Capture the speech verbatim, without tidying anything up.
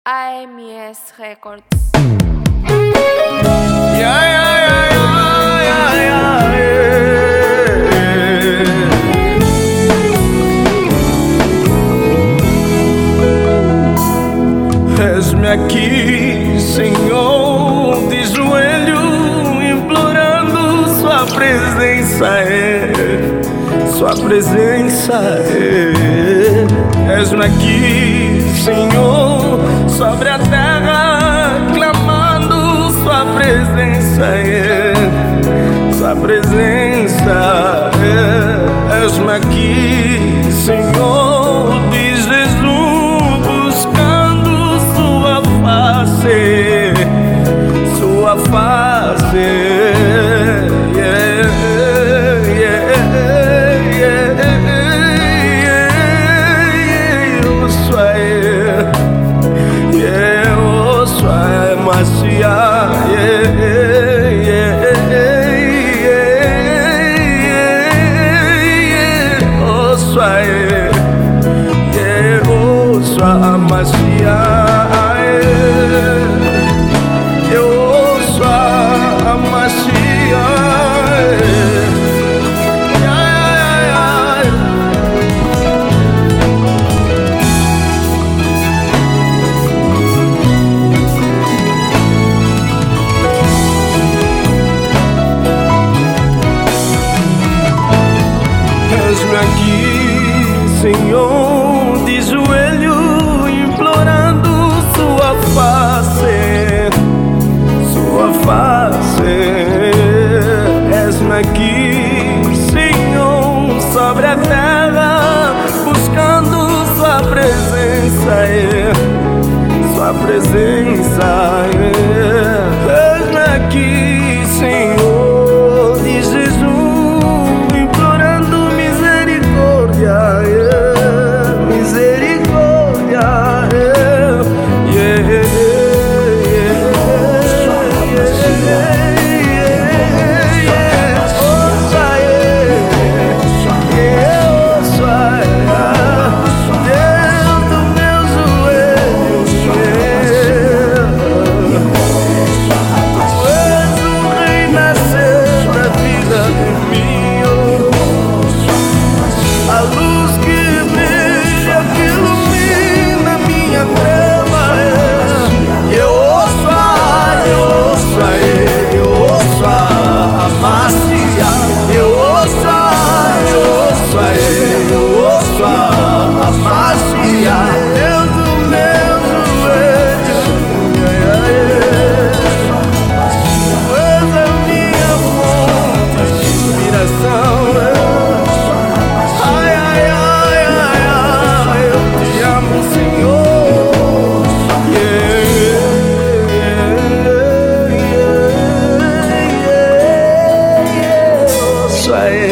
A M S Records. Yeah, yeah, yeah, yeah, yeah, yeah. És-me aqui, Senhor, de joelho, implorando Sua presença, é, Sua presença, é. És-me aqui, Senhor, sobre a terra, clamando Sua presença, é, Sua presença, é. És-me aqui, Senhor, de Jesus, buscando Sua face, Sua face, yeah, yeah, yeah, yeah. Eu sou eu, yeah, eu sou eu, Mashiach, yeah, yeah, yeah. Eu sou eu, yeah, eu sou a Mashiach, eu sou a Mashiach. És-me aqui, Senhor, de joelho, implorando Sua face, Sua face. És-me aqui, Senhor, sobre a terra, buscando Sua presença, é, Sua presença, é. És-me aqui, Senhor, de Jesus, I